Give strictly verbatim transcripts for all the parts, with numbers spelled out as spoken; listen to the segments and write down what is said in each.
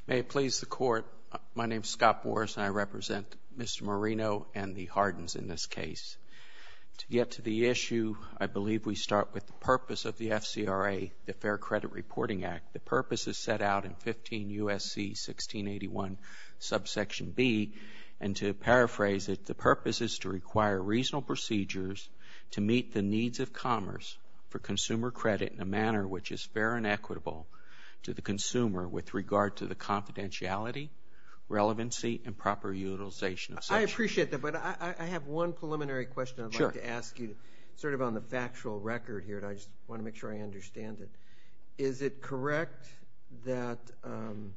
May it please the Court, my name is Scott Boris and I represent Mister Marino and the Hardens in this case. To get to the issue, I believe we start with the purpose of the F C R A, the Fair Credit Reporting Act. The purpose is set out in fifteen U S C sixteen eighty-one subsection B, and to paraphrase it, the purpose is to require reasonable procedures to meet the needs of commerce for consumer credit in a manner which is fair and equitable to the consumer with regard to the confidentiality, relevancy, and proper utilization of such. I appreciate that, but I, I have one preliminary question I'd Sure. like to ask you, sort of on the factual record here, and I just want to make sure I understand it. Is it correct that um,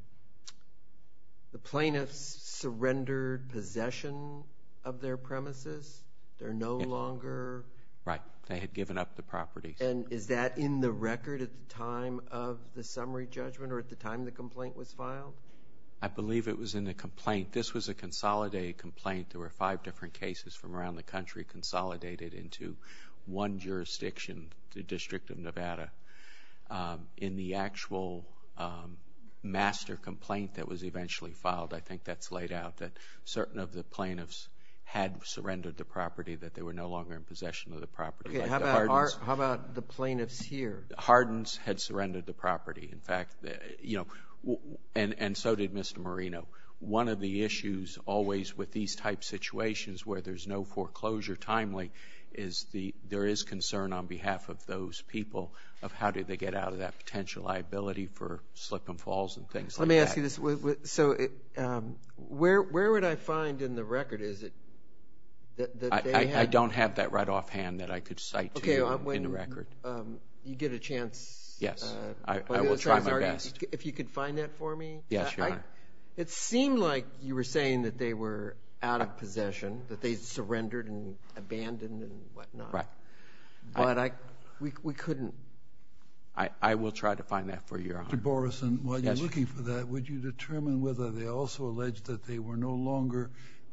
the plaintiffs surrendered possession of their premises? They're no Yes. longer... Right. They had given up the properties. And is that in the record at the time of the summary judgment or at the time the complaint was filed? I believe it was in the complaint. This was a consolidated complaint. There were five different cases from around the country consolidated into one jurisdiction, the District of Nevada. Um, in the actual um, master complaint that was eventually filed, I think that's laid out that certain of the plaintiffs had surrendered the property, that they were no longer in possession of the property. Okay, like how, the about our, Hardens, how about the plaintiffs here? the Hardens had surrendered the property. In fact, the, you know, w- and, and so did Mister Marino. One of the issues always with these type situations where there's no foreclosure timely is the there is concern on behalf of those people of how do they get out of that potential liability for slip and falls and things Let like that. me ask you this. So it, um, where, where would I find in the record, is it that, that I, they I, had... I don't have that right offhand that I could cite to okay, you uh, in, when, in the record. Um, you get a chance... Yes, uh, I, by I the will other try side's my argument, best. If you could find that for me? Yes, Your I, Honor. It seemed like you were saying that they were out of possession, that they surrendered and abandoned and whatnot. Right. But I, I we, we couldn't... I, I will try to find that for you, Your Honor. Mister Borison, while you're Yes. looking for that, would you determine whether they also alleged that they were no longer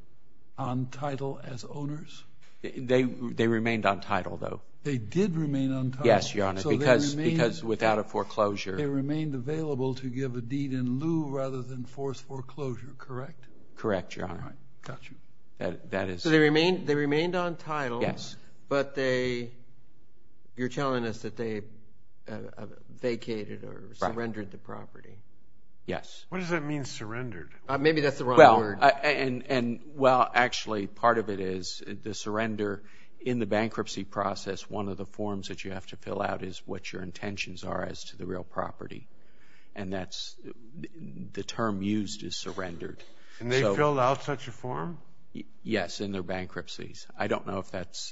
on title as owners? They they remained on title, though. They did remain on title. Yes, Your Honor, So they because remained- because without a They foreclosure, remained available to give a deed in lieu rather than forced foreclosure, correct? correct, Your All Honor. right, got you. That that is So they remained, they remained on title. yes, But they, you're telling us that they uh, uh, vacated or Right. surrendered the property. yes. What does that mean, surrendered? Uh, maybe that's the wrong Well, word. I, and and well, actually, part of it is the surrender in the bankruptcy process. One of the forms that you have to fill out is what your intentions are as to the real property, and that's the term used is surrendered. And they So- filled out such a form? Y- yes, in their bankruptcies. I don't know if that's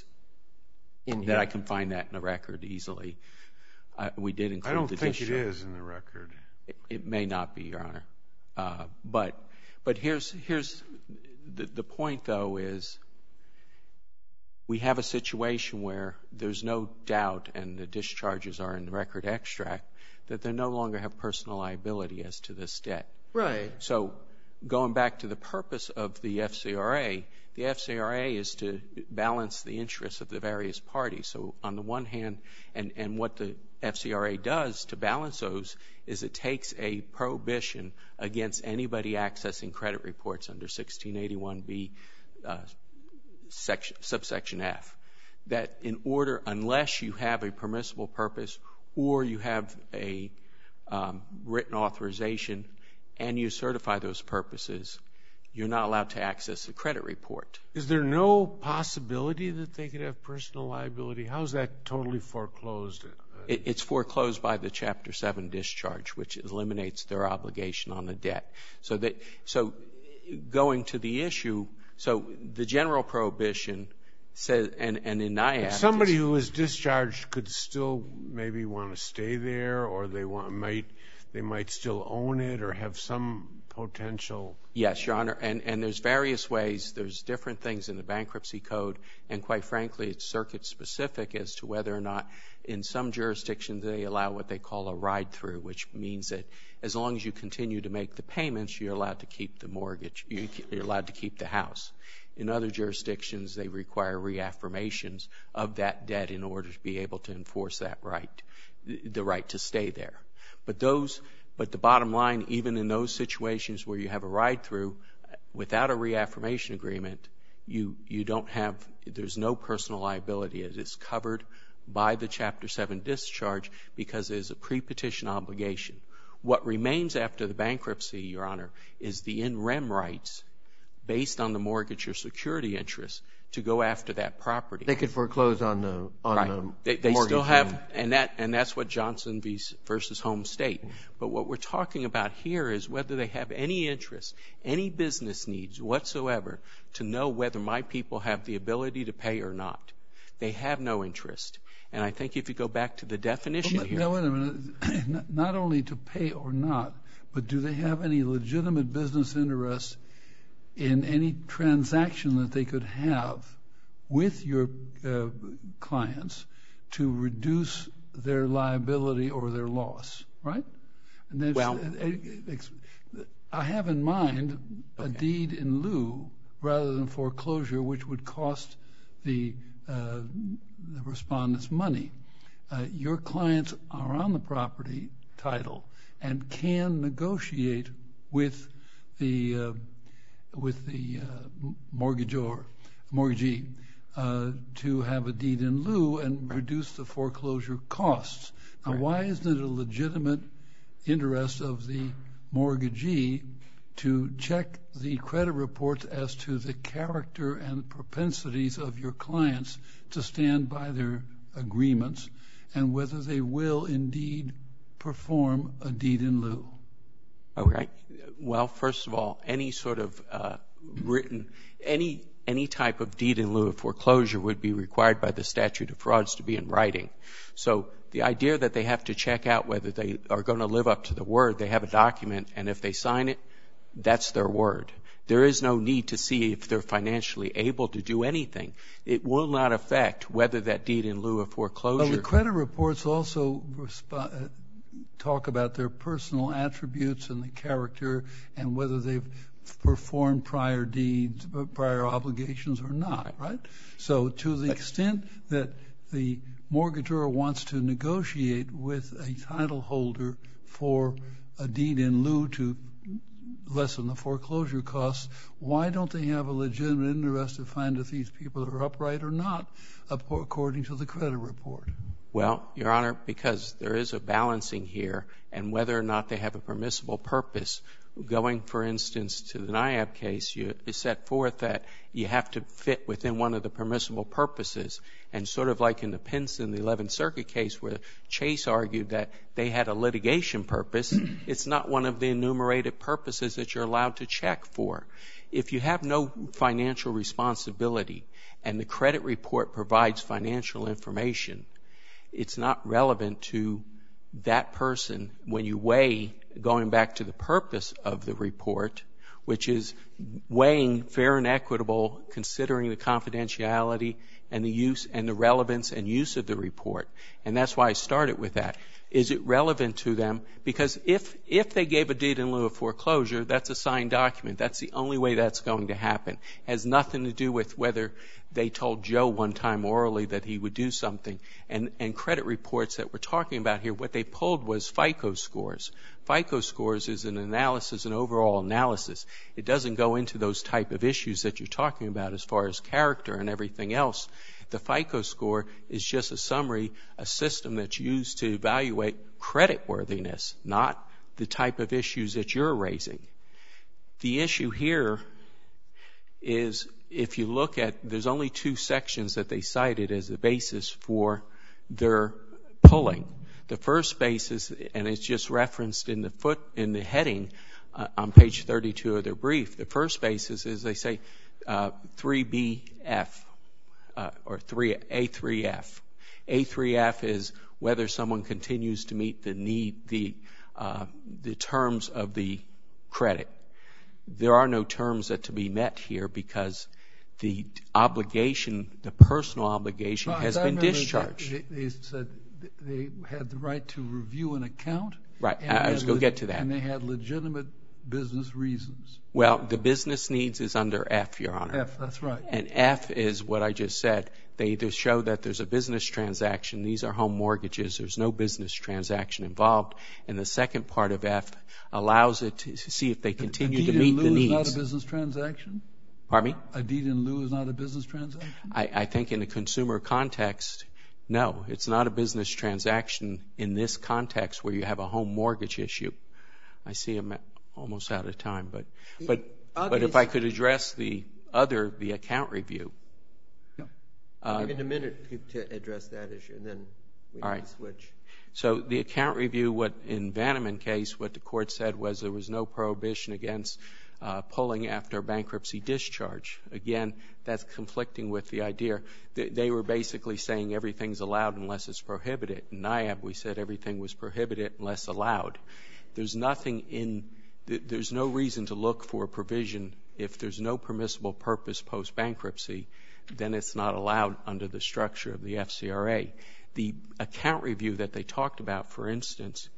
in that here. I can find that in the record easily. Uh, we did include I don't the think it discharge. is in the record. It, it may not be, Your Honor. Uh, but but here's here's the the point though is we have a situation where there's no doubt, and the discharges are in the record extract, that they no longer have personal liability as to this debt. Right. So going back to the purpose of the F C R A, the F C R A is to balance the interests of the various parties. So on the one hand, and, and what the F C R A does to balance those is it takes a prohibition against anybody accessing credit reports under sixteen eighty-one B uh, section, subsection F. That in order, unless you have a permissible purpose or you have a um, written authorization and you certify those purposes, you're not allowed to access the credit report. Is there no possibility that they could have personal liability? How's that totally foreclosed? It, it's foreclosed by the Chapter seven discharge, which eliminates their obligation on the debt. So that, so going to the issue, so the general prohibition says, and, and in NIAF... Somebody who is discharged could still maybe want to stay there, or they want might they might still own it or have some potential... Yes, Your Honor, and, and there's various ways. There's different things in the bankruptcy code, and quite frankly, it's circuit-specific as to whether or not in some jurisdictions they allow what they call a ride-through, which means that as long as you continue to make the payments, you're allowed to keep the mortgage, you're allowed to keep the house. In other jurisdictions, they require reaffirmations of that debt in order to be able to enforce that right, the right to stay there. But those But the bottom line, even in those situations where you have a ride-through, without a reaffirmation agreement, you, you don't have, there's no personal liability. It is covered by the Chapter seven discharge because it is a pre-petition obligation. What remains after the bankruptcy, Your Honor, is the in rem rights based on the mortgage or security interest to go after that property. They could foreclose on the on right. the they, they mortgage still have, and that and that's what Johnson v. versus Home State. But what we're talking about here is whether they have any interest, any business needs whatsoever to know whether my people have the ability to pay or not. They have no interest. And I think if you go back to the definition well, here. Now, wait a minute. Not only to pay or not, but do they have any legitimate business interest in any transaction that they could have with your uh, clients to reduce their liability or their loss, right? And that's, well, I have in mind a okay. deed in lieu rather than foreclosure, which would cost the, uh, the respondents money. Uh, your clients are on the property title and can negotiate with the uh, with the uh, mortgagor, mortgagee uh, to have a deed in lieu and reduce the foreclosure costs. Now, right. why isn't it a legitimate interest of the mortgagee to check the credit reports as to the character and propensities of your clients to stand by their agreements and whether they will indeed perform a deed in lieu? All right. Well, first of all, any sort of uh, written, any any type of deed in lieu of foreclosure would be required by the statute of frauds to be in writing. So the idea that they have to check out whether they are going to live up to the word, they have a document, and if they sign it, that's their word. There is no need to see if they're financially able to do anything. It will not affect whether that deed in lieu of foreclosure. Well, the credit reports also resp- talk about their personal attributes and the character and whether they've performed prior deeds, prior obligations or not, right? So to the extent that the mortgagor wants to negotiate with a title holder for a deed in lieu to lessen the foreclosure costs, why don't they have a legitimate interest to find if these people are upright or not, according to the credit report? Well, Your Honor, because there is a balancing here, and whether or not they have a permissible purpose. Going, for instance, to the N I A B case, you set forth that you have to fit within one of the permissible purposes. And sort of like in the Pinson, the eleventh Circuit case, where Chase argued that they had a litigation purpose, it's not one of the enumerated purposes that you're allowed to check for. If you have no financial responsibility and the credit report provides financial information, it's not relevant to that person when you weigh, going back to the purpose of the report, which is weighing fair and equitable, considering the confidentiality and the use and the relevance and use of the report. And that's why I started with that. Is it relevant to them? Because if if they gave a deed in lieu of foreclosure, that's a signed document. That's the only way that's going to happen. It has nothing to do with whether they told Joe one time orally that he would do something. And, and credit reports that we're talking about here, what they pulled was FICO scores. FICO scores is an analysis, an overall analysis. It doesn't go into those type of issues that you're talking about as far as character and everything else. The FICO score is just a summary, a system that's used to evaluate creditworthiness, not the type of issues that you're raising. The issue here is, if you look at, there's only two sections that they cited as the basis for their pulling. The first basis, and it's just referenced in the foot, in the heading uh, on page thirty-two of their brief, the first basis is they say uh, three B F. Uh, or three, A three F. A three F is whether someone continues to meet the need, the uh, the terms of the credit. There are no terms that to be met here because the obligation, the personal obligation, well, has I been remember discharged. They, they said they had the right to review an account. Right. And I was going to get to that. And they had legitimate business reasons. Well, the business needs is under F, Your Honor. F, that's right. And F is what I just said. They either show that there's a business transaction. These are home mortgages. There's no business transaction involved. And the second part of F allows it to see if they continue to meet the needs. A deed in lieu is not a business transaction? Pardon me? A deed in lieu is not a business transaction? I, I think in a consumer context, no. It's not a business transaction in this context where you have a home mortgage issue. I see I'm almost out of time. But, but, but if I could address the other, the account review. I'll give you a minute to address that issue, and then we all can right. switch. So the account review, what in Vanneman case, what the court said was there was no prohibition against uh, pulling after a bankruptcy discharge. Again, that's conflicting with the idea. They, they were basically saying everything's allowed unless it's prohibited. In NIAB, we said everything was prohibited unless allowed. There's nothing in, there's no reason to look for a provision if there's no permissible purpose post-bankruptcy, then it's not allowed under the structure of the F C R A. The account review that they talked about, for instance,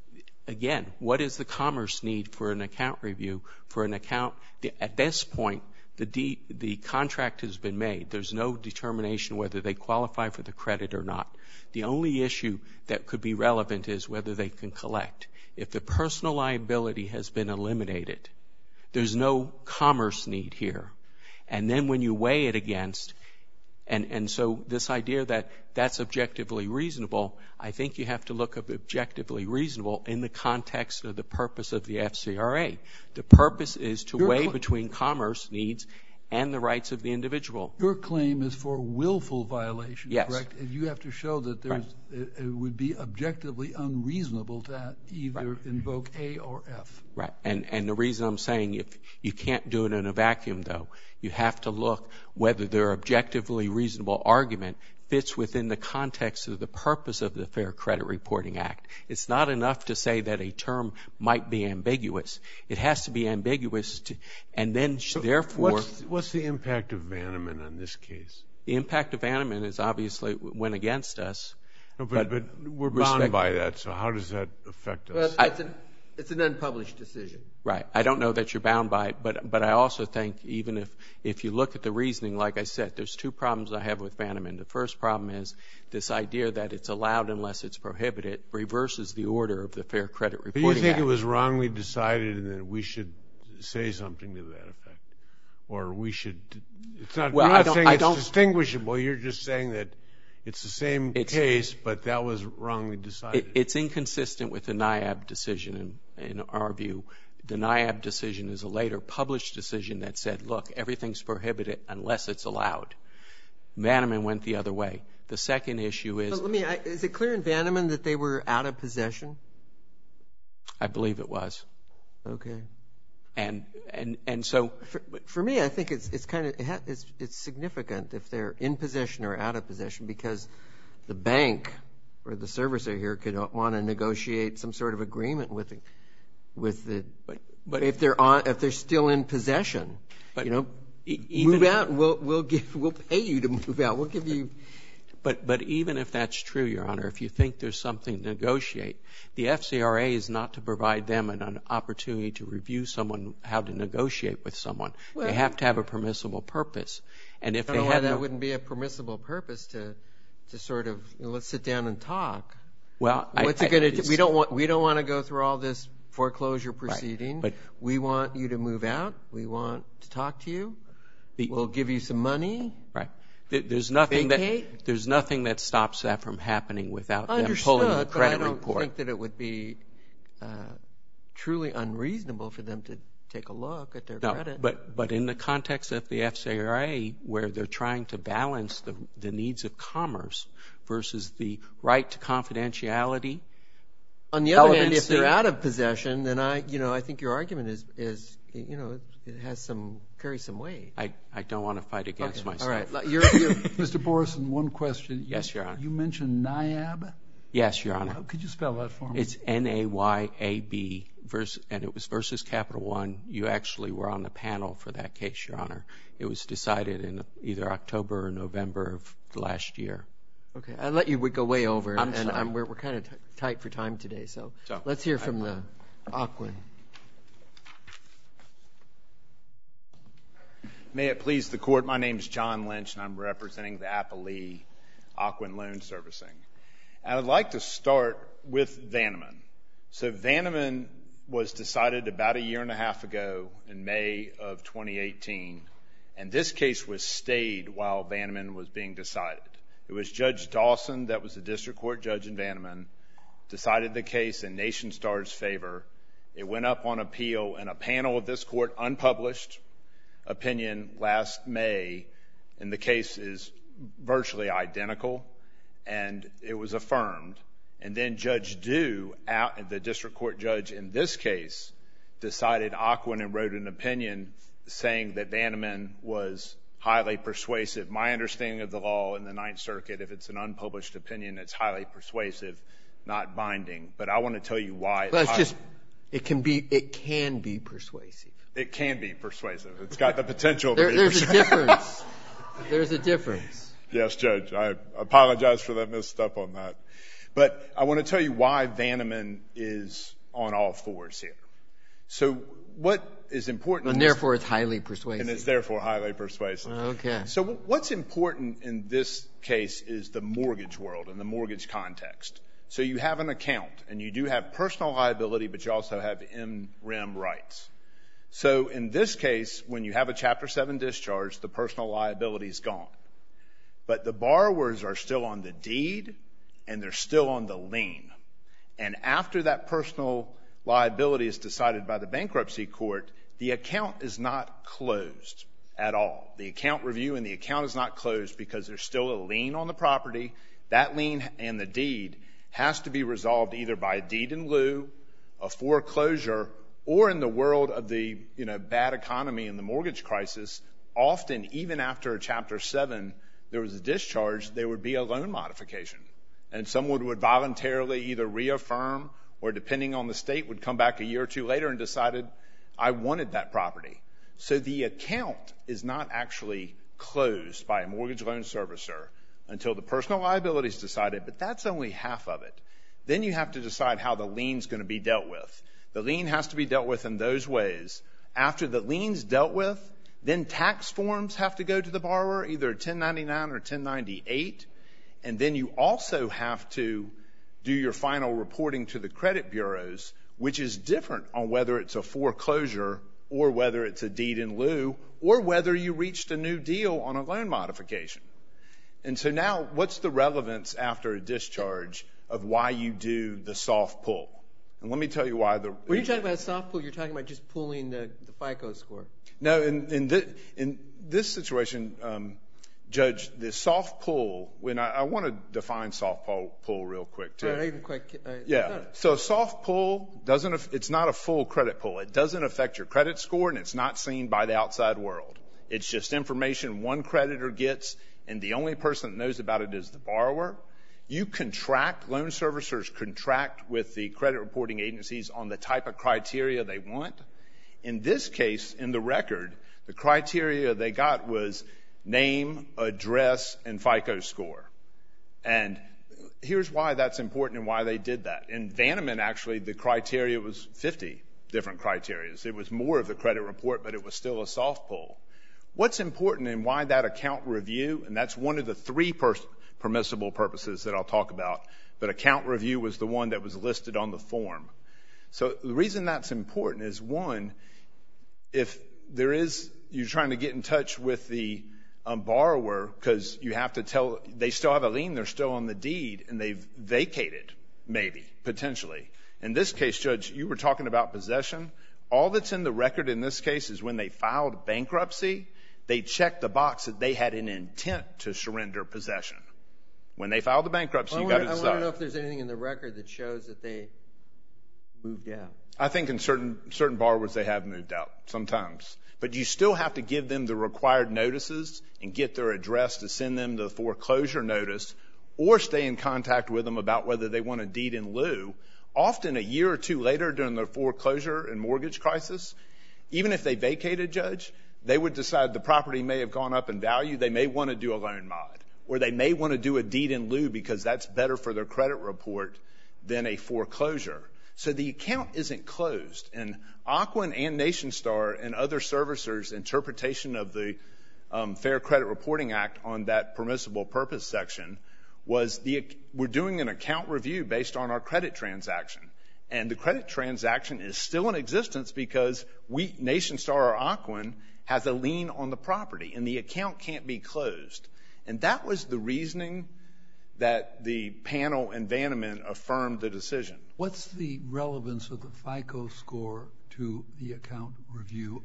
again, what is the commerce need for an account review? For an account, at this point, the, D, the contract has been made. There's no determination whether they qualify for the credit or not. The only issue that could be relevant is whether they can collect. If the personal liability has been eliminated, there's no commerce need here. And then when you weigh it against, and, and so this idea that that's objectively reasonable, I think you have to look at objectively reasonable in the context of the purpose of the F C R A. The purpose is to Your weigh cl- between commerce needs and the rights of the individual. Your claim is for willful violation, yes. correct? And you have to show that there's, right. it, it would be objectively unreasonable to either right. invoke A or F. Right. And, and the reason I'm saying if you can't do it in a vacuum, though, you have to look whether their objectively reasonable argument fits within the context of the purpose of the Fair Credit Reporting Act. It's not enough to say that a term might be ambiguous. It has to be ambiguous, to, and then so therefore... What's, what's the impact of Vanneman on this case? The impact of Vanneman is obviously went against us. No, but, but, but we're bound respect, by that, so how does that affect us? Well, it's, I, it's, an, it's an unpublished decision. Right. I don't know that you're bound by it, but but I also think even if, if you look at the reasoning, like I said, there's two problems I have with Vanneman. The first problem is this idea that it's allowed unless it's prohibited reverses the order of the Fair Credit Reporting Act. Do you think it was wrongly decided and that we should say something to that effect? Or we should... It's not, well, you're not I saying I it's don't, distinguishable. You're just saying that it's the same it's, case, but that was wrongly decided. It, it's inconsistent with the NIAB decision in, in our view. The NIAB decision is a later published decision that said, look, everything's prohibited unless it's allowed. Vanneman went the other way. The second issue is... But let me, I, is it clear in Vanneman that they were out of possession? I believe it was. Okay. And and and so... For, for me, I think it's it's kind of, it ha, it's, it's significant if they're in possession or out of possession because the bank or the servicer here could want to negotiate some sort of agreement with the with the but, but if they're on if they're still in possession, but you know, e- move out and we'll we'll give we'll pay you to move out. We'll give you. But but even if that's true, Your Honor, if you think there's something to negotiate, the F C R A is not to provide them an, an opportunity to review someone how to negotiate with someone. Well, they have to have a permissible purpose. And if I they don't know had why that no, wouldn't be a permissible purpose to to sort of you know, let's sit down and talk. Well, what's I, it going I, to? We don't want we don't want to go through all this foreclosure proceeding. Right, but we want you to move out. We want to talk to you. The, we'll give you some money. Right. There's nothing Vacate. that there's nothing that stops that from happening without Understood, them pulling the credit but I don't report. think that it would be uh, truly unreasonable for them to take a look at their no, credit. But but in the context of the F C R A, where they're trying to balance the the needs of commerce versus the right to confidentiality. On the other hand, if they're out of possession, then I, you know, I think your argument is, is you know, it has some, carries some weight. I, I don't want to fight against okay. myself. All right. You're, you're Mister Borison, one question. Yes, Your Honor. You mentioned NIAB? Yes, Your Honor. Could you spell that for me? It's N A Y A B, versus, and it was versus Capital One. You actually were on the panel for that case, Your Honor. It was decided in either October or November of last year. Okay, I'll let you go way over, I'm and sorry. I'm, we're, we're kind of t- tight for time today, so, so let's hear from the Ocwen. May it please the Court, my name is John Lynch, and I'm representing the Applee Ocwen Loan Servicing. And I'd like to start with Vanneman. So Vanneman was decided about a year and a half ago in May of twenty eighteen, and this case was stayed while Vanneman was being decided. It was Judge Dawson, that was the district court judge in Vanneman, decided the case in NationStar's favor. It went up on appeal, and a panel of this court, unpublished opinion last May, and the case is virtually identical, and it was affirmed. And then Judge Dew, out, the district court judge in this case, decided Ocwen and wrote an opinion saying that Vanneman was highly persuasive. My understanding of the law in the Ninth Circuit, if it's an unpublished opinion, it's highly persuasive, not binding. But I want to tell you why. Well, it's just, it can be, it can be persuasive. It can be persuasive. It's got the potential to there, be there's persuasive. There's a difference. There's a difference. Yes, Judge. I apologize for that misstep on that. But I want to tell you why Vanneman is on all fours here. So what is important... And therefore it's highly persuasive. And it's therefore highly persuasive. Okay. So what's important in this case is the mortgage world and the mortgage context. So you have an account, and you do have personal liability, but you also have M R E M rights. So in this case, when you have a Chapter seven discharge, the personal liability is gone. But the borrowers are still on the deed, and they're still on the lien. And after that personal liability is decided by the bankruptcy court, the account is not closed at all. The account review and the account is not closed because there's still a lien on the property. That lien and the deed has to be resolved either by a deed in lieu, a foreclosure, or in the world of the, you know, bad economy and the mortgage crisis, often even after a Chapter seven, there was a discharge, there would be a loan modification. And someone would voluntarily either reaffirm or, depending on the state, would come back a year or two later and decided, I wanted that property. So the account is not actually closed by a mortgage loan servicer until the personal liability is decided, but that's only half of it. Then you have to decide how the lien's going to be dealt with. The lien has to be dealt with in those ways. After the lien's dealt with, then tax forms have to go to the borrower, either ten ninety-nine or ten ninety-eight. And then you also have to do your final reporting to the credit bureaus, which is different on whether it's a foreclosure or whether it's a deed in lieu or whether you reached a new deal on a loan modification. And so now what's the relevance after a discharge of why you do the soft pull? And let me tell you why. The, when you're talking about soft pull, you're talking about just pulling the, the FICO score. No, in, in, this, in this situation, um, Judge, the soft pull, when I, I want to define soft pull, pull real quick, too. I didn't quite, uh, yeah. So a soft pull, doesn't, it's not a full credit pull. It doesn't affect your credit score, and it's not seen by the outside world. It's just information one creditor gets, and the only person that knows about it is the borrower. You contract, loan servicers contract with the credit reporting agencies on the type of criteria they want. In this case, in the record, the criteria they got was name, address, and FICO score. And here's why that's important and why they did that. In Vanneman, actually, the criteria was fifty different criteria. It was more of the credit report, but it was still a soft pull. What's important and why that account review, and that's one of the three per- permissible purposes that I'll talk about, but account review was the one that was listed on the form. So the reason that's important is, one, if there is, you're trying to get in touch with the um, borrower because you have to tell, they still have a lien, they're still on the deed, and they've vacated, maybe, potentially. In this case, Judge, you were talking about possession. All that's in the record in this case is when they filed bankruptcy, they checked the box that they had an intent to surrender possession. When they filed the bankruptcy, well, you got to I decide. I want to know if there's anything in the record that shows that they moved out. I think in certain certain borrowers they have moved out sometimes. But you still have to give them the required notices and get their address to send them the foreclosure notice or stay in contact with them about whether they want a deed in lieu. Often a year or two later during the foreclosure and mortgage crisis, even if they vacated, Judge, they would decide the property may have gone up in value. They may want to do a loan mod, or they may want to do a deed in lieu because that's better for their credit report than a foreclosure. So the account isn't closed. And Ocwen and NationStar and other servicers' interpretation of the um, Fair Credit Reporting Act on that permissible purpose section was the we're doing an account review based on our credit transaction. And the credit transaction is still in existence because we, NationStar or Ocwen, has a lien on the property, and the account can't be closed. And that was the reasoning that the panel in Vanneman affirmed the decision. What's the relevance of the FICO score to the account review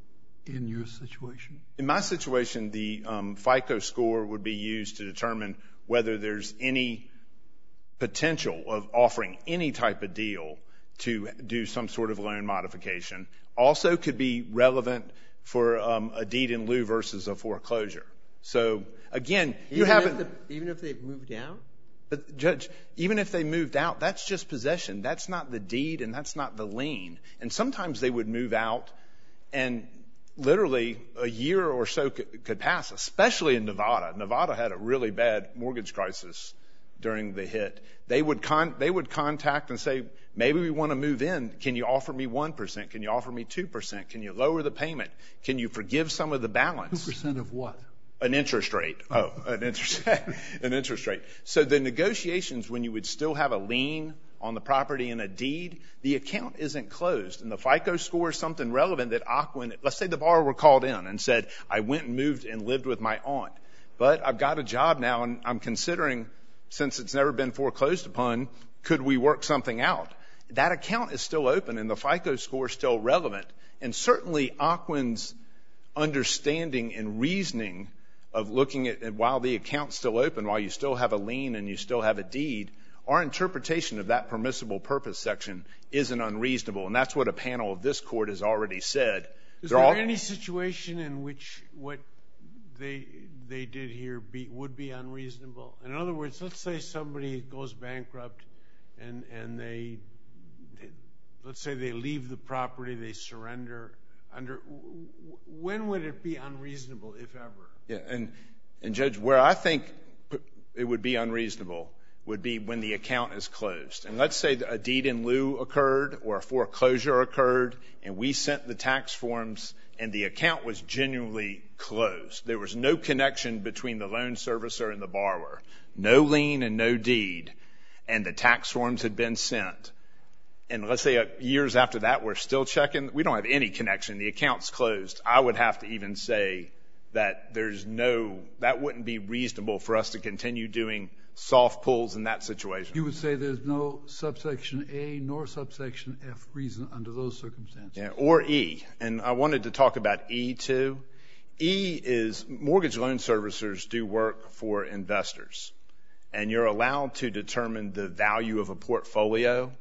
in your situation? In my situation, the um, FICO score would be used to determine whether there's any potential of offering any type of deal to do some sort of loan modification. Also could be relevant for um, a deed in lieu versus a foreclosure. So, again, you even haven't... If the, even if they've moved out? But, Judge, even if they moved out, that's just possession. That's not the deed and that's not the lien. And sometimes they would move out and literally a year or so could, could pass, especially in Nevada. Nevada had a really bad mortgage crisis during the hit. They would con- they would contact and say, maybe we want to move in. Can you offer me one percent? Can you offer me two percent? Can you lower the payment? Can you forgive some of the balance? two percent of what? An interest rate. Oh, an interest, an interest rate. So the negotiations, when you would still have a lien on the property and a deed, the account isn't closed. And the FICO score is something relevant that Ocwen, let's say the borrower called in and said, I went and moved and lived with my aunt, but I've got a job now and I'm considering, since it's never been foreclosed upon, could we work something out? That account is still open and the FICO score is still relevant. And certainly Ocwen's understanding and reasoning of looking at, and while the account's still open, while you still have a lien and you still have a deed, our interpretation of that permissible purpose section isn't unreasonable. And that's what a panel of this court has already said. Is They're there all, any situation in which what they they did here be, would be unreasonable? In other words, let's say somebody goes bankrupt and, and they, they, let's say they leave the property, they surrender. Under when would it be unreasonable, if ever? Yeah, and, and Judge, where I think it would be unreasonable would be when the account is closed. And let's say a deed in lieu occurred or a foreclosure occurred and we sent the tax forms and the account was genuinely closed. There was no connection between the loan servicer and the borrower. No lien and no deed. And the tax forms had been sent. And let's say years after that we're still checking. We don't have any connection. The account's closed. I would have to even say that there's no, that wouldn't be reasonable for us to continue doing soft pulls in that situation. You would say there's no subsection A nor subsection F reason under those circumstances. Yeah, or E. And I wanted to talk about E too. E is mortgage loan servicers do work for investors. And you're allowed to determine the value of a portfolio.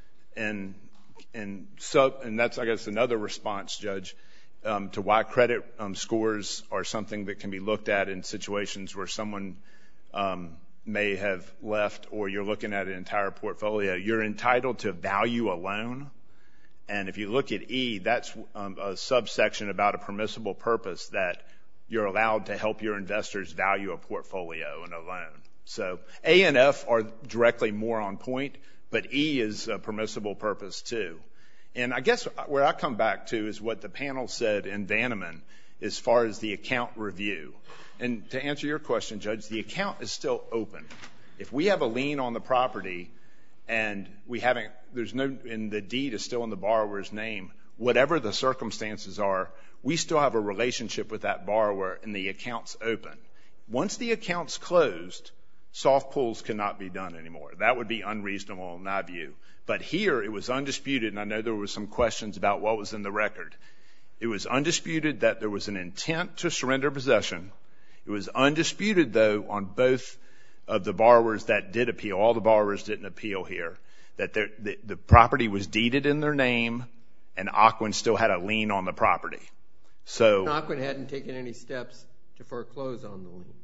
And, and so, and that's, I guess, another response, Judge, Um, to why credit um, scores are something that can be looked at in situations where someone um, may have left or you're looking at an entire portfolio. You're entitled to value a loan. And if you look at E, that's um, a subsection about a permissible purpose that you're allowed to help your investors value a portfolio and a loan. So A and F are directly more on point, but E is a permissible purpose too. And I guess where I come back to is what the panel said in Vanneman as far as the account review. And to answer your question, Judge, the account is still open. If we have a lien on the property and we haven't, there's no, and the deed is still in the borrower's name, whatever the circumstances are, we still have a relationship with that borrower and the account's open. Once the account's closed, soft pulls cannot be done anymore. That would be unreasonable in my view. But here it was undisputed, and I know there were some questions about what was in the record. It was undisputed that there was an intent to surrender possession. It was undisputed, though, on both of the borrowers that did appeal, all the borrowers didn't appeal here, that the, the property was deeded in their name and Ocwen still had a lien on the property. So Ocwen hadn't taken any steps to foreclose on the lien.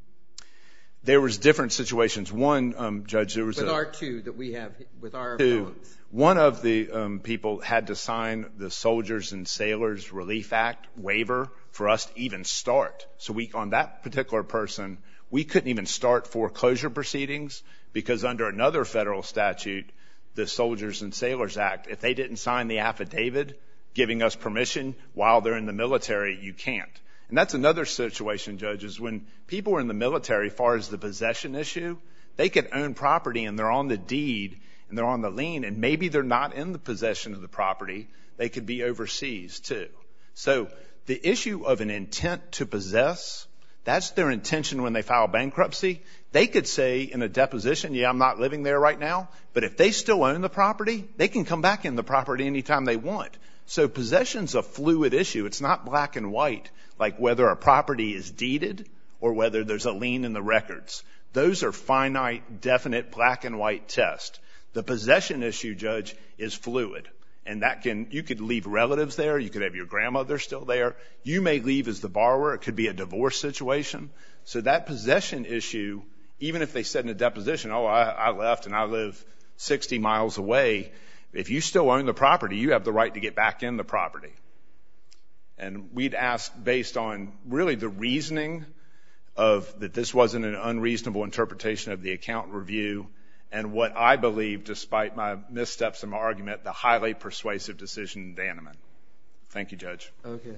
There was different situations. One, um, Judge, there was with a... our two that we have, with our two. appellants. One of the um, people had to sign the Soldiers and Sailors Relief Act waiver for us to even start. So we, on that particular person, we couldn't even start foreclosure proceedings because under another federal statute, the Soldiers and Sailors Act. If they didn't sign the affidavit giving us permission while they're in the military, you can't. And that's another situation, Judge, is when people are in the military, as far as the possession issue, they could own property and they're on the deed and they're on the lien, and maybe they're not in the possession of the property. They could be overseas too. So the issue of an intent to possess, that's their intention when they file bankruptcy. They could say in a deposition, yeah, I'm not living there right now, but if they still own the property, they can come back in the property anytime they want. So possession's a fluid issue. It's not black and white, like whether a property is deeded or whether there's a lien in the records. Those are finite, definite black and white tests. The possession issue, Judge, is fluid. And that can, you could leave relatives there. You could have your grandmother still there. You may leave as the borrower. It could be a divorce situation. So that possession issue, even if they said in a deposition, oh, I, I left and I live sixty miles away, if you still own the property, you have the right to get back in the property. And we'd ask, based on really the reasoning of that this wasn't an unreasonable interpretation of the account review, and what I believe, despite my missteps in my argument, the highly persuasive decision in Danneman. Thank you, Judge. Okay.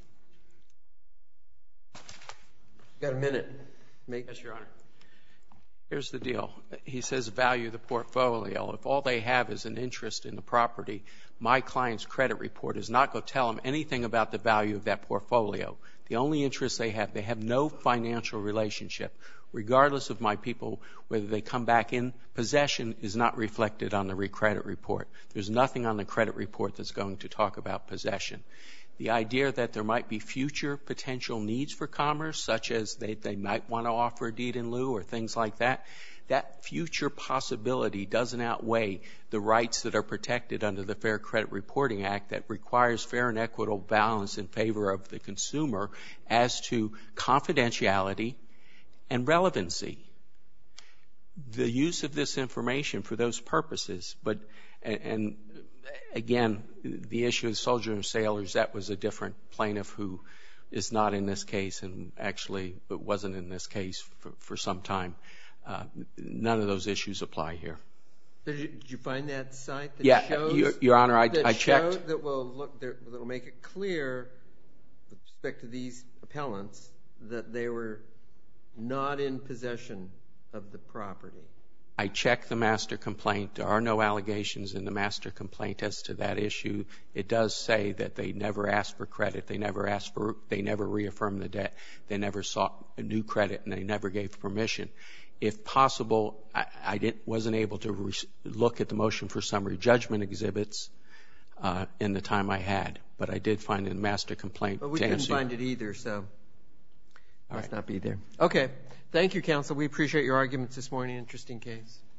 Got a minute. Make Yes, Your Honor. Here's the deal. He says value the portfolio. If all they have is an interest in the property, my client's credit report is not going to tell them anything about the value of that portfolio. The only interest they have, they have no financial relationship. Regardless of my people, whether they come back in possession is not reflected on the credit report. There's nothing on the credit report that's going to talk about possession. The idea that there might be future potential needs for Commerce, such as they, they might want to offer a deed in lieu or things like that, that future possibility doesn't outweigh the rights that are protected under the Fair Credit Reporting Act that requires fair and equitable balance in favor of the consumer as to confidentiality and relevancy. The use of this information for those purposes, but, and, and again, the issue of Soldiers and Sailors, that was a different plaintiff who is not in this case and actually wasn't in this case for, for some time. Uh, none of those issues apply here. Did you, did you find that site that yeah, shows? Your, Your Honor, I, that I checked. Showed that will look, that will make it clear with respect to these appellants that they were not in possession of the property. I checked the master complaint. There are no allegations in the master complaint as to that issue. It does say that they never asked for credit. They never asked for, they never reaffirmed the debt. They never sought a new credit, and they never gave permission. If possible, I, I didn't, wasn't able to re- look at the motion for summary judgment exhibits uh, in the time I had, but I did find in the master complaint. But we couldn't find it either, so must not be there. Okay. Thank you, counsel. We appreciate your arguments this morning. Interesting case.